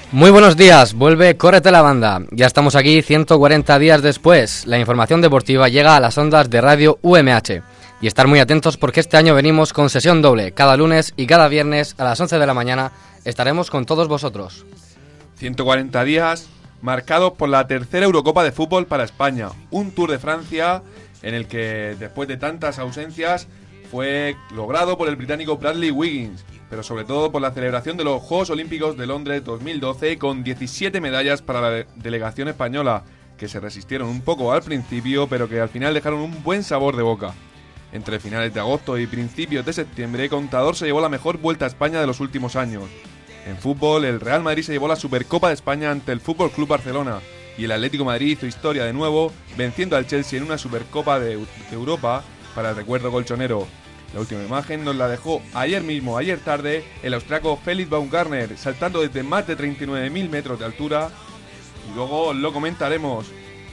Muy buenos días, vuelve Córrete la Banda. Ya estamos aquí 140 días después. La información deportiva llega a las ondas de Radio UMH. Y estar muy atentos porque este año venimos con sesión doble. Cada lunes y cada viernes a las 11 de la mañana estaremos con todos vosotros. 140 días marcados por la tercera Eurocopa de fútbol para España. Un Tour de Francia en el que, después de tantas ausencias, fue logrado por el británico Bradley Wiggins, pero sobre todo por la celebración de los Juegos Olímpicos de Londres 2012 con 17 medallas para la delegación española, que se resistieron un poco al principio, pero que al final dejaron un buen sabor de boca. Entre finales de agosto y principios de septiembre, Contador se llevó la mejor Vuelta a España de los últimos años. En fútbol, el Real Madrid se llevó la Supercopa de España ante el Fútbol Club Barcelona, y el Atlético de Madrid hizo historia de nuevo, venciendo al Chelsea en una Supercopa de Europa para el recuerdo colchonero. La última imagen nos la dejó ayer tarde, el austriaco Felix Baumgartner, saltando desde más de 39.000 metros de altura, y luego lo comentaremos.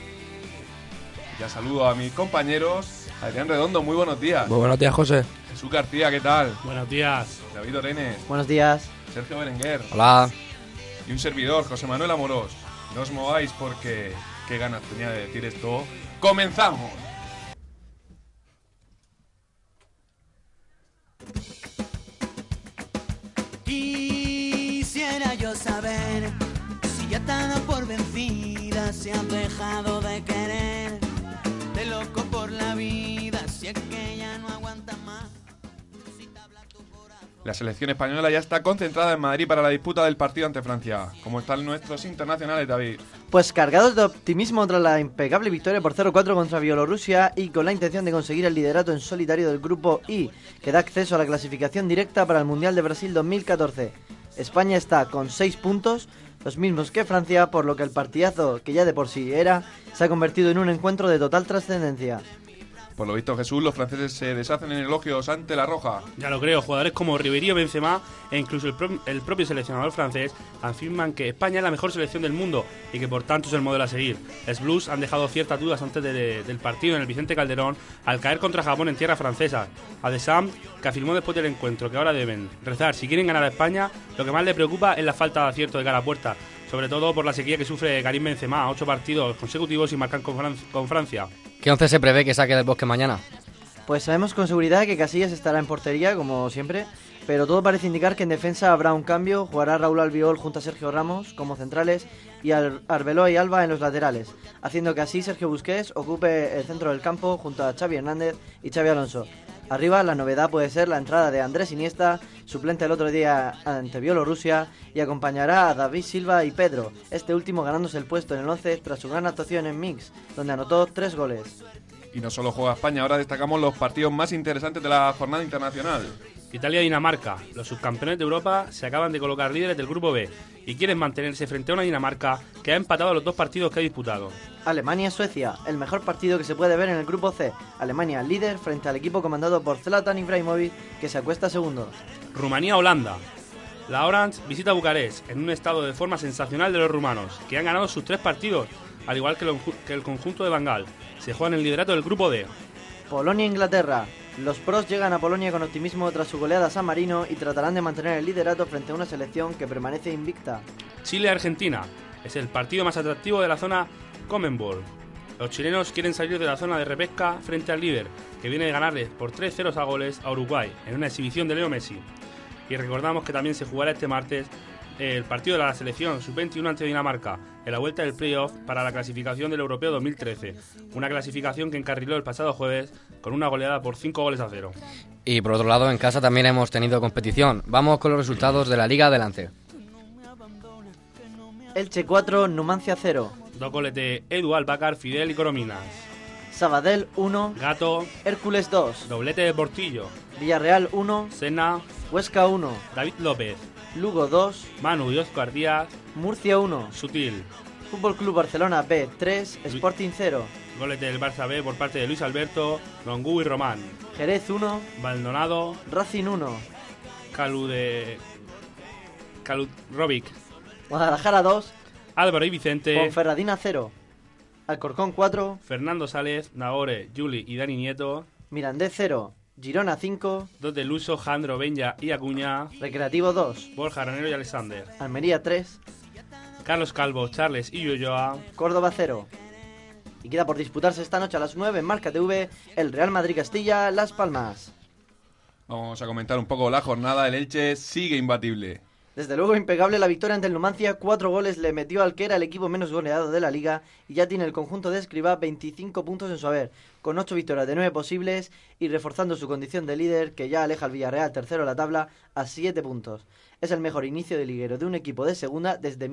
Ya saludo a mis compañeros. Adrián Redondo, muy buenos días. Muy buenos días, José. Jesús García, ¿qué tal? Buenos días. David Orenes. Buenos días. Sergio Berenguer. Hola. Y un servidor, José Manuel Amorós. No os mováis porque qué ganas tenía de decir esto. ¡Comenzamos! Quisiera yo saber si ya está dado por vencida, si has dejado de querer, de loco por la vida, si es que ya no aguanta más. La selección española ya está concentrada en Madrid para la disputa del partido ante Francia. ¿Cómo están nuestros internacionales, David? Pues cargados de optimismo tras la impecable victoria por 0-4 contra Bielorrusia y con la intención de conseguir el liderato en solitario del Grupo I, que da acceso a la clasificación directa para el Mundial de Brasil 2014. España está con 6 puntos, los mismos que Francia, por lo que el partidazo, que ya de por sí era, se ha convertido en un encuentro de total trascendencia. Por lo visto, Jesús, los franceses se deshacen en elogios ante la Roja. Ya lo creo, jugadores como Ribéry o Benzema e incluso el propio seleccionador francés afirman que España es la mejor selección del mundo y que por tanto es el modelo a seguir. Los Blues han dejado ciertas dudas antes del partido en el Vicente Calderón al caer contra Japón en tierra francesa. A Deschamps, que afirmó después del encuentro que ahora deben rezar si quieren ganar a España, lo que más le preocupa es la falta de acierto de cara a puerta, sobre todo por la sequía que sufre Karim Benzema, 8 partidos consecutivos y marcan con Francia. ¿Qué 11 se prevé que saque del Bosque mañana? Pues sabemos con seguridad que Casillas estará en portería, como siempre, pero todo parece indicar que en defensa habrá un cambio. Jugará Raúl Albiol junto a Sergio Ramos como centrales y Arbeloa y Alba en los laterales, haciendo que así Sergio Busquets ocupe el centro del campo junto a Xavi Hernández y Xavi Alonso. Arriba la novedad puede ser la entrada de Andrés Iniesta, suplente el otro día ante Bielorrusia, y acompañará a David Silva y Pedro, este último ganándose el puesto en el 11 tras su gran actuación en Mix, donde anotó 3 goles. Y no solo juega España, ahora destacamos los partidos más interesantes de la jornada internacional. Italia-Dinamarca. Los subcampeones de Europa se acaban de colocar líderes del Grupo B y quieren mantenerse frente a una Dinamarca que ha empatado los 2 partidos que ha disputado. Alemania-Suecia, el mejor partido que se puede ver en el Grupo C. Alemania líder frente al equipo comandado por Zlatan Ibrahimovic, que se acuesta segundo. Rumanía-Holanda. La Orange visita Bucarest en un estado de forma sensacional de los rumanos, que han ganado sus 3 partidos, al igual que el conjunto de Van Gaal. Se juegan el liderato del Grupo D. Polonia-Inglaterra. Los pros llegan a Polonia con optimismo tras su goleada a San Marino y tratarán de mantener el liderato frente a una selección que permanece invicta. Chile-Argentina. Es el partido más atractivo de la zona Conmebol. Los chilenos quieren salir de la zona de repesca frente al líder, que viene de ganarles por 3-0 a goles a Uruguay en una exhibición de Leo Messi. Y recordamos que también se jugará este martes el partido de la selección sub-21 ante Dinamarca en la vuelta del playoff para la clasificación del Europeo 2013, una clasificación que encarriló el pasado jueves con una goleada por 5-0. Y por otro lado, en casa también hemos tenido competición. Vamos con los resultados de la Liga Adelante. Elche 4, Numancia 0. 2 goles de Edu Albacar, Fidel y Corominas. Sabadell 1, Gato, Hércules 2. doblete de Portillo. Villarreal 1, Sena, Huesca 1, David López, Lugo 2, Manu y Óscar Díaz, Murcia 1, Sutil. Fútbol Club Barcelona B 3, Sporting 0, Goles del Barça B por parte de Luis Alberto, Longú y Román. Jerez 1, Maldonado, Racing 1, Robic, Guadalajara 2, Álvaro y Vicente, Ponferradina 0, Alcorcón 4, Fernando Sález, Nagore, Juli y Dani Nieto, Mirandés 0, Girona 5, 2 de Luso, Jandro, Benja y Acuña, Recreativo 2, Borja, Ranero y Alexander. Almería 3, Carlos Calvo, Charles y Ulloa. Córdoba 0. Y queda por disputarse esta noche a las 9 en Marca TV el Real Madrid-Castilla Las Palmas. Vamos a comentar un poco la jornada. El Elche sigue imbatible. Desde luego impecable la victoria ante el Numancia, 4 goles le metió al que era el equipo menos goleado de la liga y ya tiene el conjunto de Escribá 25 puntos en su haber, con 8 victorias de 9 posibles y reforzando su condición de líder que ya aleja al Villarreal tercero en la tabla a 7 puntos. Es el mejor inicio de liguero de un equipo de segunda desde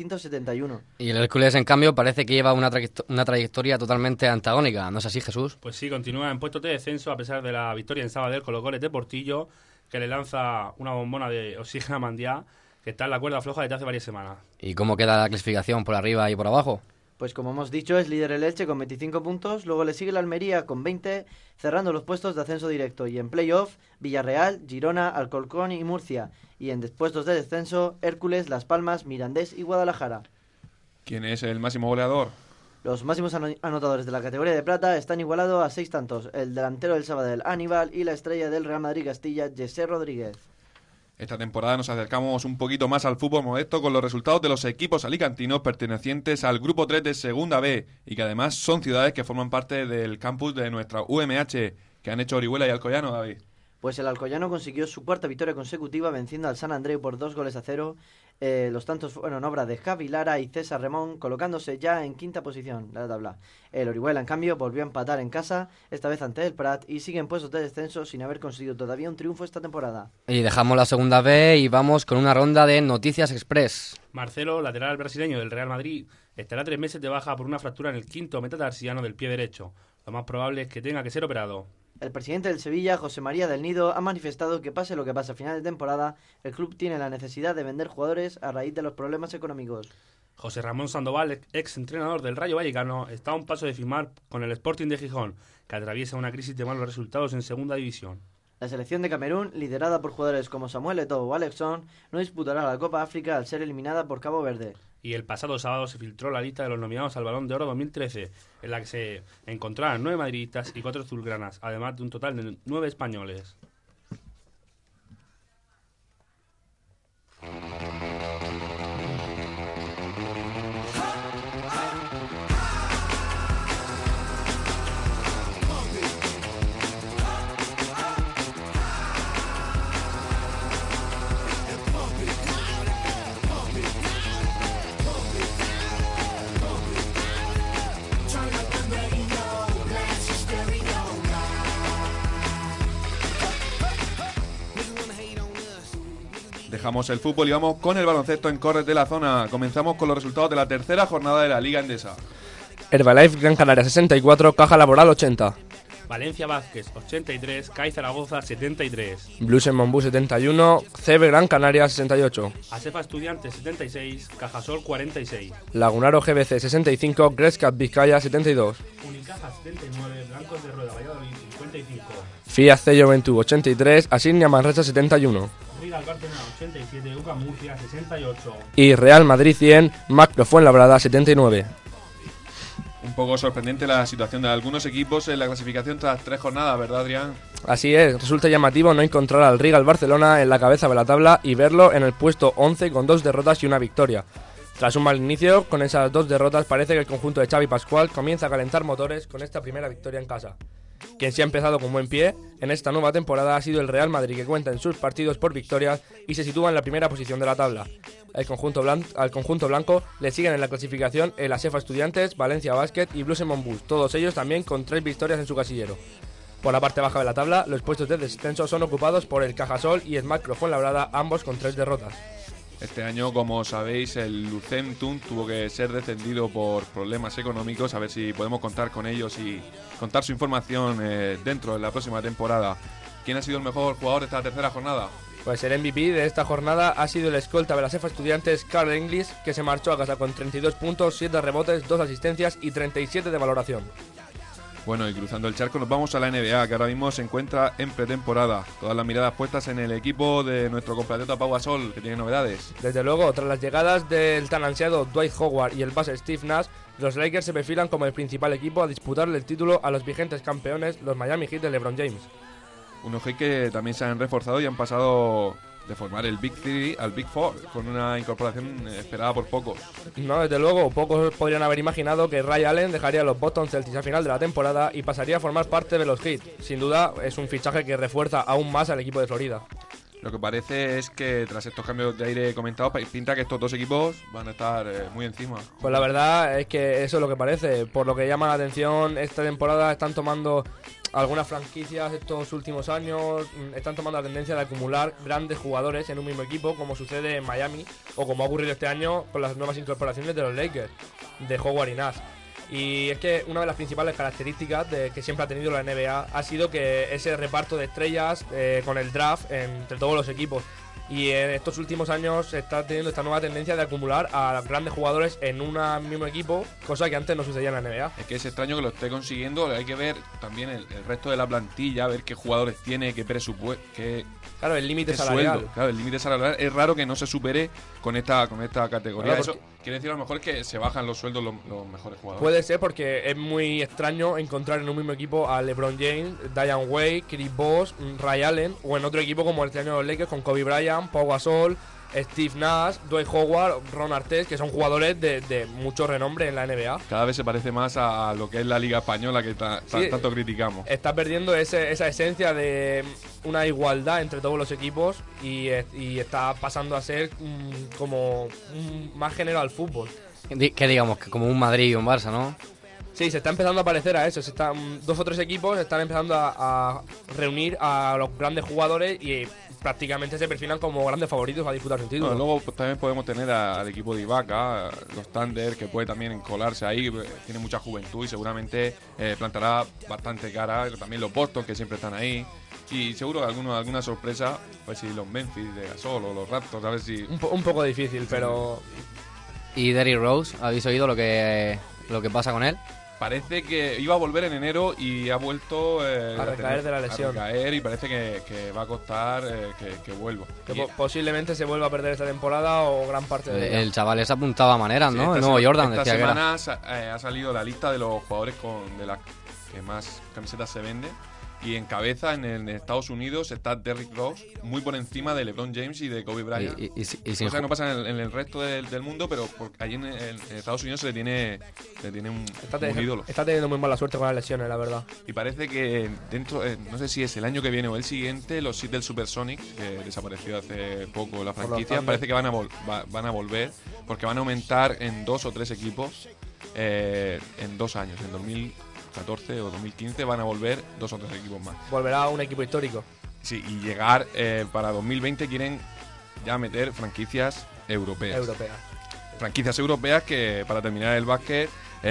1971. Y el Hércules, en cambio, parece que lleva una trayectoria totalmente antagónica. ¿No es así, Jesús? Pues sí, continúa en puestos de descenso a pesar de la victoria en Sabadell con los goles de Portillo, que le lanza una bombona de oxígeno a Mandiá, que está en la cuerda floja desde hace varias semanas. ¿Y cómo queda la clasificación por arriba y por abajo? Pues como hemos dicho, es líder el Elche con 25 puntos, luego le sigue el Almería con 20, cerrando los puestos de ascenso directo. Y en playoff, Villarreal, Girona, Alcorcón y Murcia. Y en puestos de descenso, Hércules, Las Palmas, Mirandés y Guadalajara. ¿Quién es el máximo goleador? Los máximos anotadores de la categoría de plata están igualados a 6 tantos. El delantero del Sabadell, Aníbal, y la estrella del Real Madrid Castilla, José Rodríguez. Esta temporada nos acercamos un poquito más al fútbol modesto con los resultados de los equipos alicantinos pertenecientes al Grupo 3 de Segunda B y que además son ciudades que forman parte del campus de nuestra UMH, que han hecho Orihuela y Alcoyano, David. Pues el Alcoyano consiguió su cuarta victoria consecutiva venciendo al San Andreu por 2-0. Los tantos fueron obra de Javi Lara y César Remón, colocándose ya en quinta posición de la tabla. El Orihuela, en cambio, volvió a empatar en casa, esta vez ante el Prat, y sigue en puestos de descenso sin haber conseguido todavía un triunfo esta temporada. Y dejamos la Segunda B y vamos con una ronda de Noticias Express. Marcelo, lateral brasileño del Real Madrid, estará 3 meses de baja por una fractura en el quinto metatarsiano del pie derecho. Lo más probable es que tenga que ser operado. El presidente del Sevilla, José María del Nido, ha manifestado que pase lo que pase a final de temporada, el club tiene la necesidad de vender jugadores a raíz de los problemas económicos. José Ramón Sandoval, ex entrenador del Rayo Vallecano, está a un paso de firmar con el Sporting de Gijón, que atraviesa una crisis de malos resultados en segunda división. La selección de Camerún, liderada por jugadores como Samuel Eto'o o Alexson, no disputará la Copa África al ser eliminada por Cabo Verde. Y el pasado sábado se filtró la lista de los nominados al Balón de Oro 2013, en la que se encontraban 9 madridistas y 4 azulgranas, además de un total de 9 españoles. Dejamos el fútbol y vamos con el baloncesto en Corres de la Zona. Comenzamos con los resultados de la tercera jornada de la Liga Endesa. Herbalife Gran Canaria 64, Caja Laboral 80. Valencia Vázquez 83, CAI Zaragoza 73. Blues en Monbú 71, CB Gran Canaria 68. Asefa Estudiantes 76, Cajasol 46. Lagunaro GBC 65, Grescat Vizcaya 72. Unicaja 79, Blancos de Rueda Valladolid 55. Fiat C Juventud 83, Asignia Manresa 71. Rigal Barcelona 87, UCA Murcia 68. Y Real Madrid 100, Macro Fuenlabrada 79. Un poco sorprendente la situación de algunos equipos en la clasificación tras 3 jornadas, ¿verdad, Adrián? Así es, resulta llamativo no encontrar al Rigal Barcelona en la cabeza de la tabla y verlo en el puesto 11 con 2 derrotas y una victoria. Tras un mal inicio, con esas 2 derrotas parece que el conjunto de Xavi Pascual comienza a calentar motores con esta primera victoria en casa. Quien sí ha empezado con buen pie en esta nueva temporada ha sido el Real Madrid, que cuenta en sus partidos por victorias y se sitúa en la primera posición de la tabla. Al conjunto blanco le siguen en la clasificación el Asefa Estudiantes, Valencia Basket y Blues en Monbus, todos ellos también con 3 victorias en su casillero. Por la parte baja de la tabla, los puestos de descenso son ocupados por el Cajasol y el Macro Fuenlabrada, ambos con 3 derrotas. Este año, como sabéis, el Lucentum tuvo que ser descendido por problemas económicos. A ver si podemos contar con ellos y contar su información dentro de la próxima temporada. ¿Quién ha sido el mejor jugador de esta tercera jornada? Pues el MVP de esta jornada ha sido el escolta de la Asefa Estudiantes, Carl English, que se marchó a casa con 32 puntos, 7 rebotes, 2 asistencias y 37 de valoración. Bueno, y cruzando el charco nos vamos a la NBA, que ahora mismo se encuentra en pretemporada. Todas las miradas puestas en el equipo de nuestro compatriota Pau Gasol, que tiene novedades. Desde luego, tras las llegadas del tan ansiado Dwight Howard y el base Steve Nash, los Lakers se perfilan como el principal equipo a disputarle el título a los vigentes campeones, los Miami Heat de LeBron James. Unos Heat que también se han reforzado y han pasado de formar el Big Three al Big Four, con una incorporación esperada por pocos. No, desde luego, pocos podrían haber imaginado que Ray Allen dejaría a los Boston Celtics al final de la temporada y pasaría a formar parte de los Heat. Sin duda, es un fichaje que refuerza aún más al equipo de Florida. Lo que parece es que tras estos cambios de aire comentados, pinta que estos dos equipos van a estar muy encima. Pues la verdad es que eso es lo que parece. Por lo que llama la atención, esta temporada están tomando algunas franquicias estos últimos años, están tomando la tendencia de acumular grandes jugadores en un mismo equipo, como sucede en Miami, o como ha ocurrido este año con las nuevas incorporaciones de los Lakers, de Howard y Nash. Y es que una de las principales características que siempre ha tenido la NBA ha sido que ese reparto de estrellas con el draft entre todos los equipos. Y en estos últimos años se está teniendo esta nueva tendencia de acumular a grandes jugadores en un mismo equipo, cosa que antes no sucedía en la NBA. Es que es extraño que lo esté consiguiendo. Hay que ver también el resto de la plantilla, ver qué jugadores tiene, qué presupuesto, claro, el límite salarial. Sueldo. Claro, el límite salarial es raro que no se supere con esta categoría. Claro, eso quiere decir a lo mejor que se bajan los sueldos los mejores jugadores. Puede ser, porque es muy extraño encontrar en un mismo equipo a LeBron James, Diane Wade, Chris Bosh, Ray Allen, o en otro equipo como este año de los Lakers con Kobe Bryant, Pau Gasol, Steve Nash, Dwight Howard, Ron Artest, que son jugadores de mucho renombre en la NBA. Cada vez se parece más a lo que es la Liga Española que tanto criticamos. Está perdiendo esa esencia de una igualdad entre todos los equipos y está pasando a ser como más género al fútbol. Que digamos, que como un Madrid y un Barça, ¿no? Sí, se está empezando a parecer a eso. Dos o tres equipos están empezando a reunir a los grandes jugadores y prácticamente se perfilan como grandes favoritos a disputar un título. Bueno, luego también podemos tener al equipo de Ibaka, los Thunder, que puede también colarse ahí, tiene mucha juventud y seguramente plantará bastante cara. También los Boston, que siempre están ahí. Y seguro alguna sorpresa, pues si los Memphis de Gasol o los Raptors, a ver si... Un poco difícil, pero... ¿Y Derrick Rose? ¿Habéis oído lo que pasa con él? Parece que iba a volver en enero y ha vuelto a recaer de la lesión. A recaer y parece que va a costar que vuelva. Posiblemente se vuelva a perder esta temporada o gran parte de ella. El chaval se apuntaba a maneras, ¿no? El nuevo Jordan, decía que era. Esta semana ha salido la lista de los jugadores de las que más camisetas se venden. Y en cabeza en Estados Unidos está Derrick Rose, muy por encima de LeBron James y de Kobe Bryant. Cosa que no pasa en el resto del mundo, pero allí en Estados Unidos se le tiene un ídolo. Está teniendo muy mala suerte con las lesiones, la verdad. Y parece que dentro, no sé si es el año que viene o el siguiente, los Seattle Supersonics, que desapareció hace poco la franquicia, parece que van a volver, porque van a aumentar en 2 o 3 equipos en 2 años, en 2014 o 2015 van a volver 2 o 3 equipos más. Volverá un equipo histórico. Sí, y llegar para 2020 quieren ya meter franquicias europeas. Franquicias europeas que, para terminar el básquet,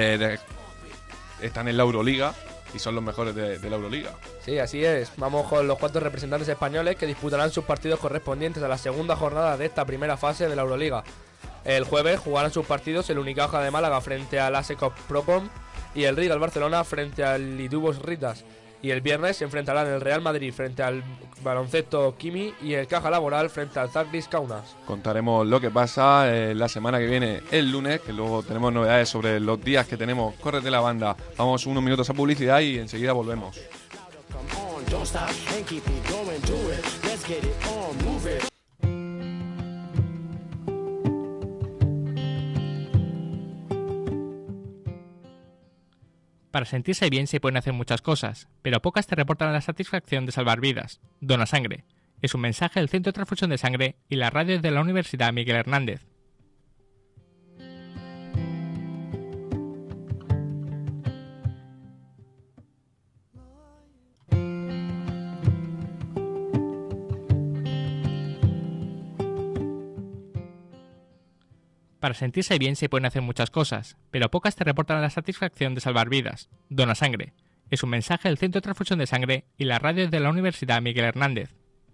están en la Euroliga y son los mejores de la Euroliga. Sí, así es. Vamos con los 4 representantes españoles que disputarán sus partidos correspondientes a la segunda jornada de esta primera fase de la Euroliga. El jueves jugarán sus partidos el Unicaja de Málaga frente al ASECOP Procom y el Rigal Barcelona frente al Lidubos Ritas. Y el viernes se enfrentarán el Real Madrid frente al Baloncesto Quimi y el Caja Laboral frente al Zagris Kaunas. Contaremos lo que pasa la semana que viene, el lunes, que luego tenemos novedades sobre los días que tenemos. Córrete la banda. Vamos unos minutos a publicidad y enseguida volvemos. Para sentirse bien se pueden hacer muchas cosas, pero pocas te reportan la satisfacción de salvar vidas. Dona Sangre. Es un mensaje del Centro de Transfusión de Sangre y la radio de la Universidad Miguel Hernández. Para sentirse bien se pueden hacer muchas cosas, pero pocas te reportan la satisfacción de salvar vidas. Dona Sangre. Es un mensaje del Centro de Transfusión de Sangre y la radio de la Universidad Miguel Hernández.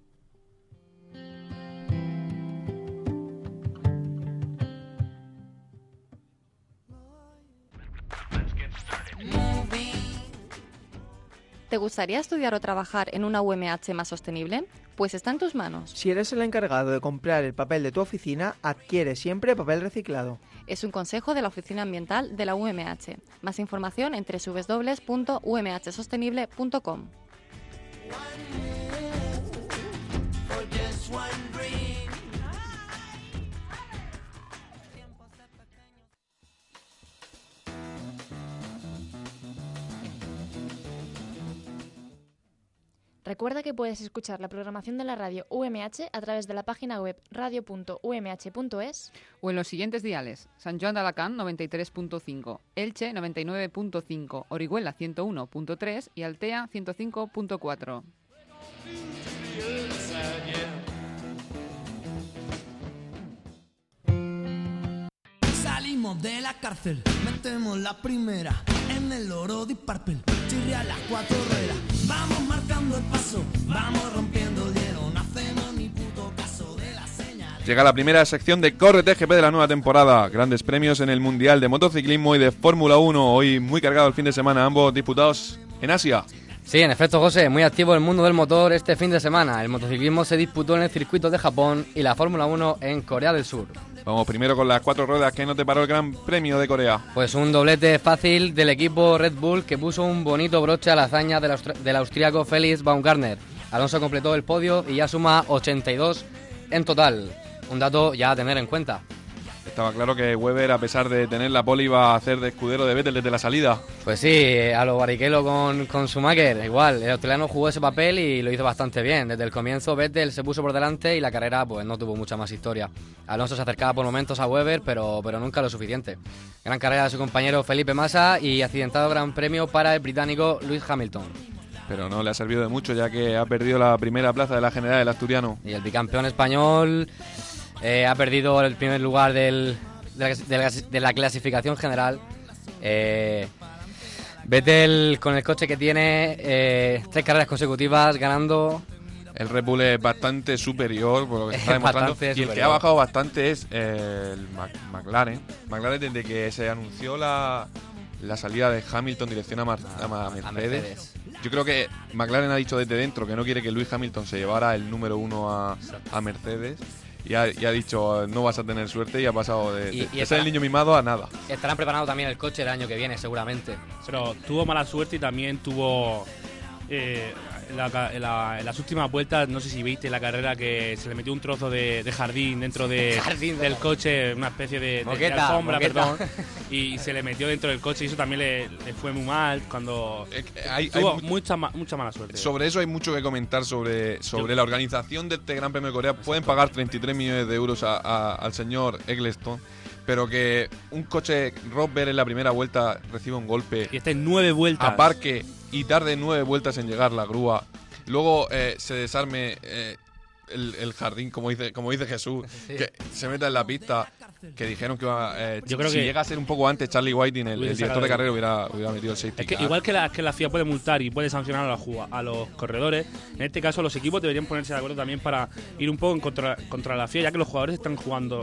¿Te gustaría estudiar o trabajar en una UMH más sostenible? Pues está en tus manos. Si eres el encargado de comprar el papel de tu oficina, adquiere siempre papel reciclado. Es un consejo de la Oficina Ambiental de la UMH. Más información en www.umhsostenible.com. Recuerda que puedes escuchar la programación de la radio UMH a través de la página web radio.umh.es o en los siguientes diales: Sant Joan d'Alacant 93.5, Elche 99.5, Orihuela 101.3 y Altea 105.4. Salimos de la cárcel, metemos la primera en el oro de Purple, chirria las 4 ruedas, vamos marcando el paso, vamos rompiendo el hielo, no hacemos ni puto caso de la señal. Llega la primera sección de Corre TGP de la nueva temporada. Grandes premios en el Mundial de Motociclismo y de Fórmula 1. Hoy muy cargado el fin de semana, ambos disputados en Asia. Sí, en efecto, José, muy activo el mundo del motor este fin de semana. El motociclismo se disputó en el circuito de Japón y la Fórmula 1 en Corea del Sur. Vamos primero con las 4 ruedas. ¿Qué no te paró el Gran Premio de Corea? Pues un doblete fácil del equipo Red Bull que puso un bonito broche a la hazaña del austríaco Felix Baumgartner. Alonso completó el podio y ya suma 82 en total. Un dato ya a tener en cuenta. Estaba claro que Webber, a pesar de tener la pole, iba a hacer de escudero de Vettel desde la salida. Pues sí, a lo Barrichello con Schumacher, igual. El australiano jugó ese papel y lo hizo bastante bien. Desde el comienzo Vettel se puso por delante y la carrera pues no tuvo mucha más historia. Alonso se acercaba por momentos a Webber, pero nunca lo suficiente. Gran carrera de su compañero Felipe Massa y accidentado gran premio para el británico Lewis Hamilton. Pero no le ha servido de mucho, ya que ha perdido la primera plaza de la general del asturiano. Y el bicampeón español ha perdido el primer lugar de la clasificación general. Vettel, con el coche que tiene, 3 carreras consecutivas ganando. El Red Bull es bastante superior por lo que se está demostrando. Y el que ha bajado bastante es el McLaren. McLaren, desde que se anunció la salida de Hamilton dirección a Mercedes. Yo creo que McLaren ha dicho desde dentro que no quiere que Lewis Hamilton se llevara el número 1 a Mercedes. Y ha dicho, no vas a tener suerte, y ha pasado de ser el niño mimado a nada. Estarán preparando también el coche el año que viene, seguramente. Pero tuvo mala suerte y también tuvo... en las últimas vueltas, no sé si viste la carrera, que se le metió un trozo de jardín dentro del coche, una especie de alfombra, perdón, y se le metió dentro del coche, y eso también le fue muy mal cuando tuvo mucha mala suerte. Sobre eso hay mucho que comentar, sobre la organización de este Gran Premio de Corea. Pueden pagar 33 millones de euros al señor Eccleston, pero que un coche Rosberg en la primera vuelta reciba un golpe y esté en 9 vueltas a parque y tarde 9 vueltas en llegar la grúa, luego se desarme el jardín, como dice Jesús, sí, que se meta en la pista, que dijeron que iba, yo creo si que llega a ser un poco antes, Charlie Whiting, el director de carrera, hubiera metido el safety car. Igual que la FIA puede multar y puede sancionar a los corredores, en este caso los equipos deberían ponerse de acuerdo también para ir un poco en contra la FIA, ya que los corredores están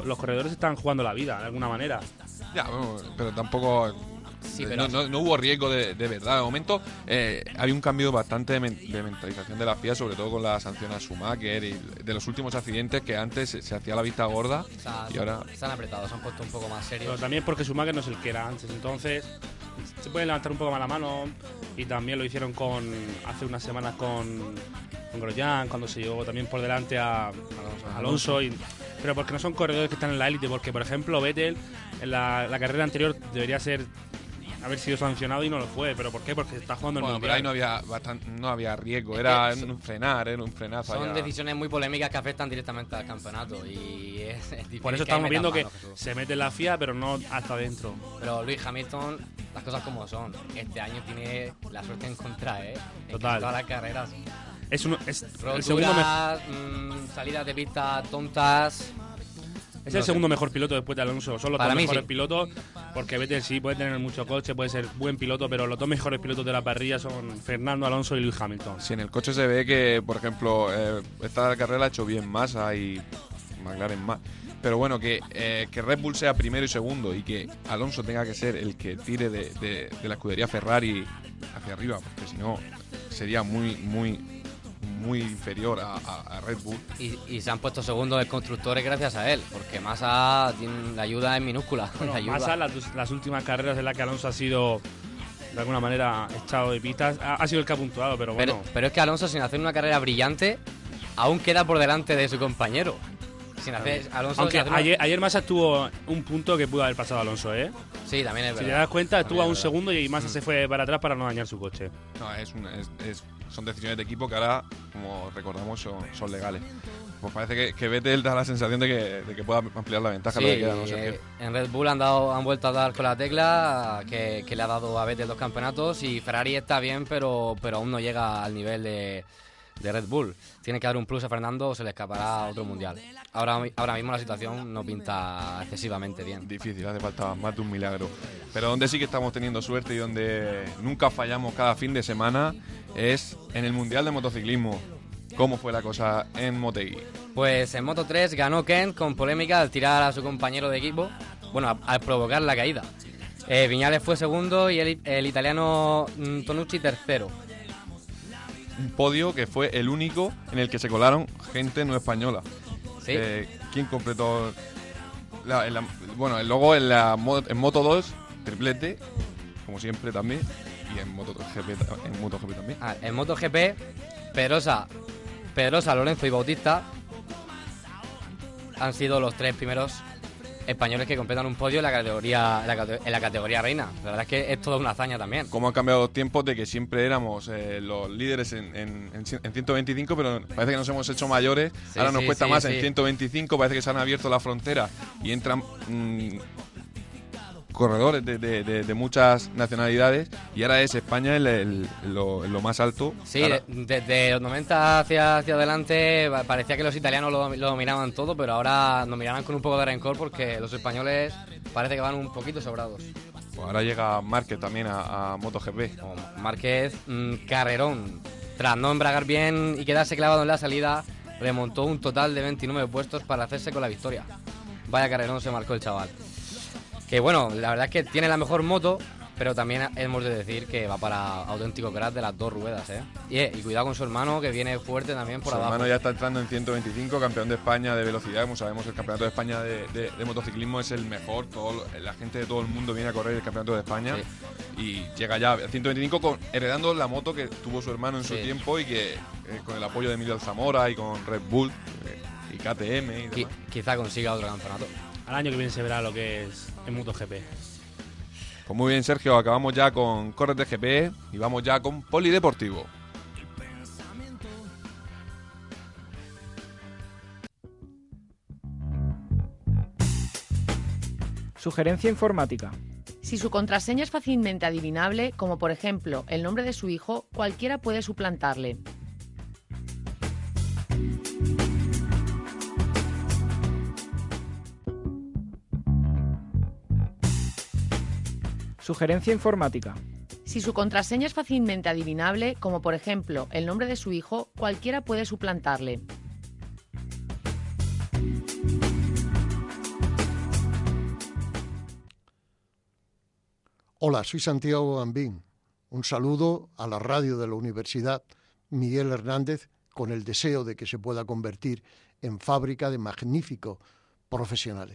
jugando la vida de alguna manera. Ya, bueno, pero tampoco... Sí, pero no hubo riesgo de verdad. De momento había un cambio bastante de mentalización de la FIA, sobre todo con la sanción a Schumacher y de los últimos accidentes, que antes se hacía la vista gorda, y ahora se han apretado, se han puesto un poco más serios. Pero también porque Schumacher no es el que era antes, entonces se pueden levantar un poco más la mano, y también lo hicieron hace unas semanas con Grosjean, cuando se llevó también por delante a Alonso, pero porque no son corredores que están en la élite, porque por ejemplo Vettel en la carrera anterior debería haber sido sancionado y no lo fue. ¿Pero por qué? Porque está jugando el Mundial. Pero ahí no había riesgo, era un frenazo. Son decisiones muy polémicas que afectan directamente al campeonato, y es difícil. Por eso estamos viendo que se mete en la FIA, pero no hasta adentro. Pero Lewis Hamilton, las cosas como son, este año tiene la suerte en contra, Total. En todas las carreras. Es roturas, el segundo salidas de pista tontas. Es el segundo mejor piloto después de Alonso. Son los dos mejores pilotos, porque Vettel sí puede tener mucho coche, puede ser buen piloto, pero los dos mejores pilotos de la parrilla son Fernando Alonso y Lewis Hamilton. Sí, en el coche se ve que, por ejemplo, esta carrera la ha hecho bien Massa y McLaren más. Pero bueno, que Red Bull sea primero y segundo, y que Alonso tenga que ser el que tire de la escudería Ferrari hacia arriba, porque si no sería muy inferior a Red Bull. Y se han puesto segundos de constructores gracias a él, porque Massa la ayuda es minúscula. Bueno, Massa, las últimas carreras en las que Alonso ha sido de alguna manera echado de pistas, ha sido el que ha puntuado, pero bueno. Pero es que Alonso, sin hacer una carrera brillante, aún queda por delante de su compañero. Aunque ayer Massa tuvo un punto que pudo haber pasado a Alonso, Sí, también es verdad. Si te das cuenta, estuvo a También un es verdad. segundo y Massa se fue para atrás para no dañar su coche. No, son decisiones de equipo que ahora, como recordamos, son legales. Pues parece que Vettel da la sensación de que pueda ampliar la ventaja. Sí, lo que queda, ¿no, Sergio? en Red Bull han vuelto a dar con la tecla que le ha dado a Vettel 2 campeonatos y Ferrari está bien, pero aún no llega al nivel de Red Bull. Tiene que dar un plus a Fernando o se le escapará a otro mundial. Ahora mismo la situación no pinta excesivamente bien. Difícil, hace falta más de un milagro. Pero donde sí que estamos teniendo suerte y donde nunca fallamos cada fin de semana es en el Mundial de Motociclismo. ¿Cómo fue la cosa en Motegi? Pues en Moto 3 ganó Kent con polémica al tirar a su compañero de equipo, bueno, al provocar la caída. Viñales fue segundo y el italiano Tonucci tercero. Un podio que fue el único en el que se colaron gente no española. Sí. ¿Quién completó? Bueno, luego en Moto 2, triplete, como siempre también, y en MotoGP también. En MotoGP, Pedrosa, Lorenzo y Bautista han sido los 3 primeros españoles que completan un podio en la categoría reina. La verdad es que es toda una hazaña también. Cómo han cambiado los tiempos de que siempre éramos los líderes en 125, pero parece que nos hemos hecho mayores. Sí, ahora nos sí, cuesta sí, más sí. en 125, parece que se han abierto las fronteras y entran corredores de muchas nacionalidades y ahora es España lo más alto. Sí, Ahora, desde los 90 hacia adelante parecía que los italianos lo dominaban todo, pero ahora nos mirarán con un poco de rencor porque los españoles parece que van un poquito sobrados. pues ahora llega Márquez también a MotoGP. Márquez, carrerón. Tras no embragar bien y quedarse clavado en la salida, remontó un total de 29 puestos para hacerse con la victoria. Vaya carrerón se marcó el chaval. Que bueno, la verdad es que tiene la mejor moto, pero también hemos de decir que va para auténtico crack de las 2 ruedas, ¿eh? Y cuidado con su hermano, que viene fuerte también por Su abajo. hermano ya está entrando en 125, campeón de España de velocidad. Como sabemos, el campeonato de España de motociclismo es el mejor. La gente de todo el mundo viene a correr el campeonato de España. Sí. Y llega ya a 125 heredando la moto que tuvo su hermano en su tiempo y que con el apoyo de Emilio Alzamora y con Red Bull y KTM y demás. Quizá consiga otro campeonato. Al año que viene se verá lo que es en MotoGP. Pues muy bien, Sergio, acabamos ya con Córrete GP y vamos ya con Polideportivo. Sugerencia informática. Si su contraseña es fácilmente adivinable, como por ejemplo el nombre de su hijo, cualquiera puede suplantarle. Sugerencia informática. Si su contraseña es fácilmente adivinable, como por ejemplo el nombre de su hijo, cualquiera puede suplantarle. Hola, soy Santiago Gambín. Un saludo a la radio de la Universidad Miguel Hernández con el deseo de que se pueda convertir en fábrica de magníficos profesionales.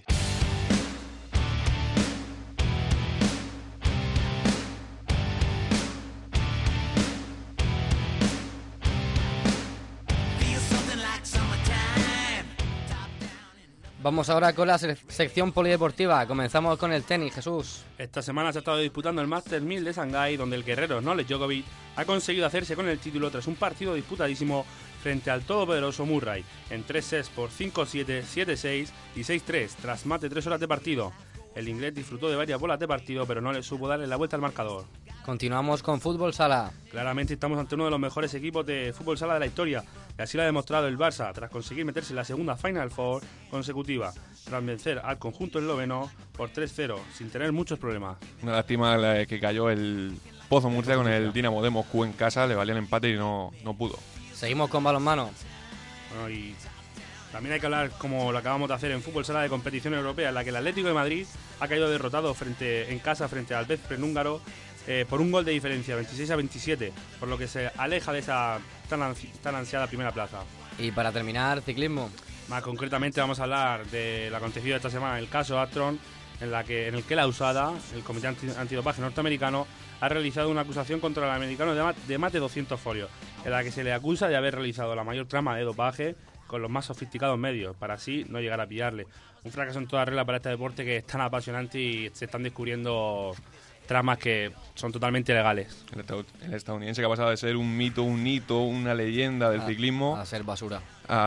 Vamos ahora con la sección polideportiva. Comenzamos con el tenis, Jesús. Esta semana se ha estado disputando el Masters 1000 de Shanghái, donde el guerrero Novak Djokovic ha conseguido hacerse con el título tras un partido disputadísimo frente al todopoderoso Murray, en 3 sets por 5-7, 7-6 y 6-3, tras más de 3 horas de partido. El inglés disfrutó de varias bolas de partido, pero no le supo darle la vuelta al marcador. Continuamos con fútbol sala. Claramente estamos ante uno de los mejores equipos de fútbol sala de la historia, y así lo ha demostrado el Barça, tras conseguir meterse en la segunda Final Four consecutiva, tras vencer al conjunto esloveno por 3-0, sin tener muchos problemas. Una lástima que cayó el Pozo Murcia con el Dinamo de Moscú en casa, le valía el empate y no pudo. Seguimos con balonmano. Bueno, y también hay que hablar, como lo acabamos de hacer en fútbol sala de competición europea, en la que el Atlético de Madrid ha caído derrotado en casa frente al Bezpren húngaro por un gol de diferencia, 26-27, por lo que se aleja de esa tan ansiada primera plaza. Y para terminar, ciclismo. Más concretamente vamos a hablar de lo acontecido esta semana, el caso Astron, en el que la USADA, el Comité Antidopaje norteamericano, ha realizado una acusación contra el americano de más de 200 folios, en la que se le acusa de haber realizado la mayor trama de dopaje con los más sofisticados medios, para así no llegar a pillarle. Un fracaso en toda regla para este deporte que es tan apasionante y se están descubriendo tramas que son totalmente legales. El estadounidense que ha pasado de ser un mito, un hito, una leyenda del ciclismo a ser basura,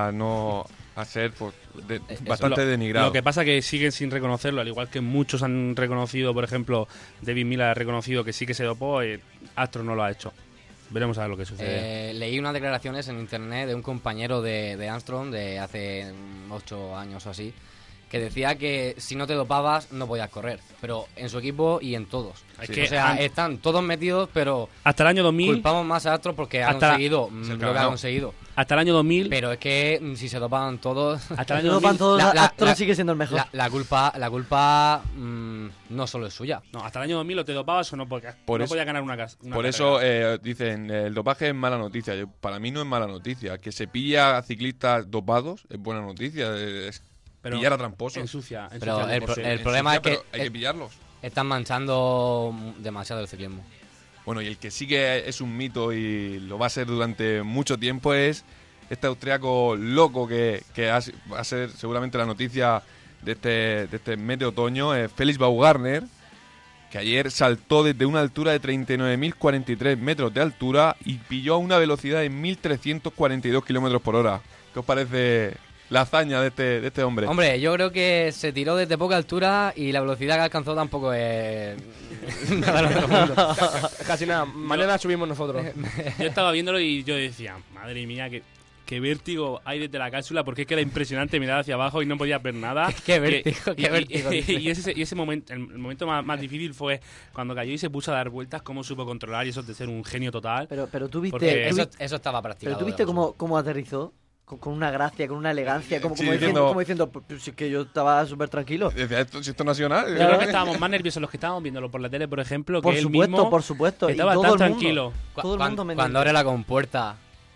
a ser pues, bastante denigrado. Lo que pasa que siguen sin reconocerlo, al igual que muchos han reconocido, por ejemplo, David Miller ha reconocido que sí que se dopó, Astro no lo ha hecho. Veremos a ver lo que sucede. Leí unas declaraciones en internet de un compañero de Armstrong de hace 8 años o así, que decía que si no te dopabas no podías correr, pero en su equipo y en todos. Sí. O sea, están todos metidos, pero hasta el año 2000 culpamos más a Astro porque ha conseguido lo que ha conseguido. Hasta el año 2000, pero es que si se dopaban todos, hasta el año 2000, Astro sigue siendo el mejor. La culpa no solo es suya. No, hasta el año 2000 o te dopabas o no podías ganar una Por carrera. eso dicen, el dopaje es mala noticia. Para mí no es mala noticia. Que se pilla a ciclistas dopados es buena noticia. Pero pillar a tramposos. Ensucia pero el problema es que hay que pillarlos. Están manchando demasiado el ciclismo. Bueno, y el que sí que es un mito y lo va a ser durante mucho tiempo es este austriaco loco que va a ser seguramente la noticia de este mes de otoño, Felix Baumgartner, que ayer saltó desde una altura de 39.043 metros de altura y pilló a una velocidad de 1.342 kilómetros por hora. ¿Qué os parece la hazaña de este hombre? Hombre, yo creo que se tiró desde poca altura y la velocidad que alcanzó tampoco es nada del otro mundo. Casi nada. Mañana subimos nosotros. Yo estaba viéndolo y yo decía, madre mía, qué vértigo hay desde la cápsula, porque es que era impresionante mirar hacia abajo y no podía ver nada. Qué vértigo, qué vértigo. Y ese momento, el momento más difícil fue cuando cayó y se puso a dar vueltas, cómo supo controlar, y eso de ser un genio total. Pero tú viste... Eso estaba practicado. Pero tú viste cómo aterrizó. Con una gracia, con una elegancia, como diciendo, pues, es que yo estaba súper tranquilo. Decía, si esto no ha sido nada. Yo creo que estábamos más nerviosos los que estábamos viéndolo por la tele, por ejemplo, que él mismo. Por supuesto, estaba tan tranquilo. Todo el mundo cuando abre la compuerta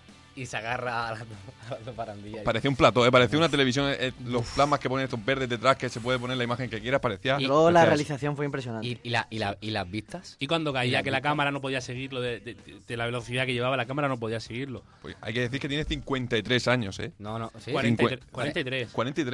y se agarra a la parandilla. Parecía un plató, parecía una televisión, los plasmas que ponen estos verdes detrás, que se puede poner la imagen que quieras, parecía... Y luego la realización fue impresionante. ¿Y las vistas? Y cuando caía, que la cámara no podía seguirlo, de la velocidad que llevaba, la cámara no podía seguirlo. Pues hay que decir que tiene 53 años, ¿eh? No, sí. 43. ¿43?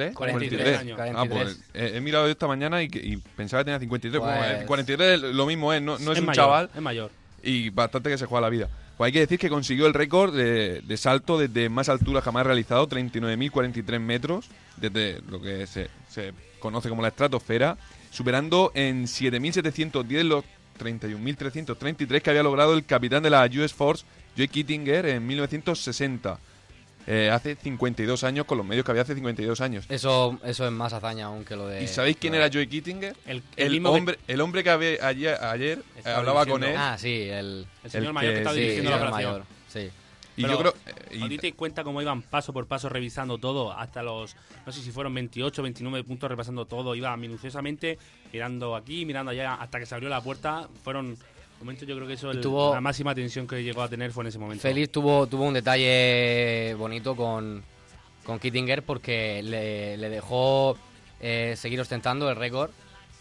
43 años. Ah, pues he mirado esta mañana y pensaba que tenía 53. Pues, 43 lo mismo es, no es un mayor, chaval. Es mayor. Y bastante que se juega la vida. Pues hay que decir que consiguió el récord de salto desde más altura jamás realizado, 39.043 metros, desde lo que se conoce como la estratosfera, superando en 7.710 los 31.333 que había logrado el capitán de la US Force, Joe Kittinger, en 1960. Hace 52 años, con los medios que había hace 52 años. Eso es más hazaña aún que lo de... ¿Y sabéis quién era Joe Kittinger? El hombre que ayer hablaba con él. Ah, sí, el señor mayor que estaba dirigiendo la operación. Mayor, sí. Y yo creo... Ahorita te cuenta cómo iban paso por paso revisando todo, hasta los, no sé si fueron 28, 29 puntos repasando todo, iba minuciosamente, mirando aquí, mirando allá, hasta que se abrió la puerta. Fueron momentos, yo creo que eso, la máxima tensión que llegó a tener fue en ese momento. Félix tuvo un detalle bonito con Kittinger, porque le dejó seguir ostentando el récord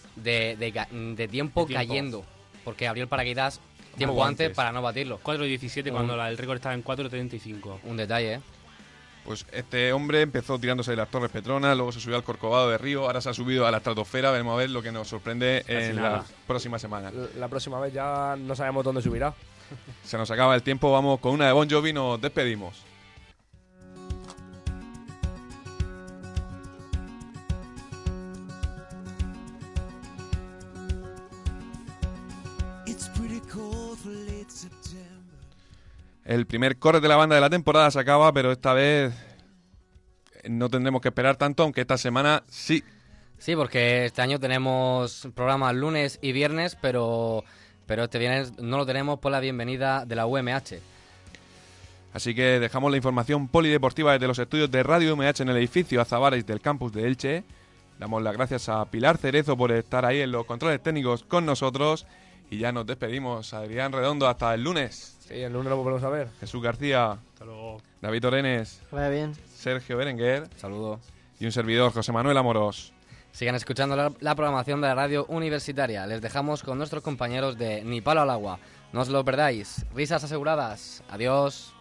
de tiempo cayendo, porque abrió el paracaídas tiempo antes para no batirlo. 4.17 cuando el récord estaba en 4.35. Un detalle, ¿eh? Pues este hombre empezó tirándose de las Torres Petronas, luego se subió al Corcovado de Río, ahora se ha subido a la estratosfera. Veremos a ver lo que nos sorprende en la próxima semana. La próxima vez ya no sabemos dónde subirá. Se nos acaba el tiempo, vamos con una de Bon Jovi, nos despedimos. El primer corte de la banda de la temporada se acaba, pero esta vez no tendremos que esperar tanto, aunque esta semana sí. Sí, porque este año tenemos programas lunes y viernes, pero este viernes no lo tenemos por la bienvenida de la UMH. Así que dejamos la información polideportiva desde los estudios de Radio UMH en el edificio Azabares del campus de Elche. Damos las gracias a Pilar Cerezo por estar ahí en los controles técnicos con nosotros. Y ya nos despedimos. Adrián Redondo, hasta el lunes. Sí, el lunes lo volvemos a ver. Jesús García. Hasta luego. David Orenes. Vaya bien. Sergio Berenguer. Saludos. Y un servidor, José Manuel Amorós. Sigan escuchando la programación de la radio universitaria. Les dejamos con nuestros compañeros de Ni Palo al Agua. No os lo perdáis. Risas aseguradas. Adiós.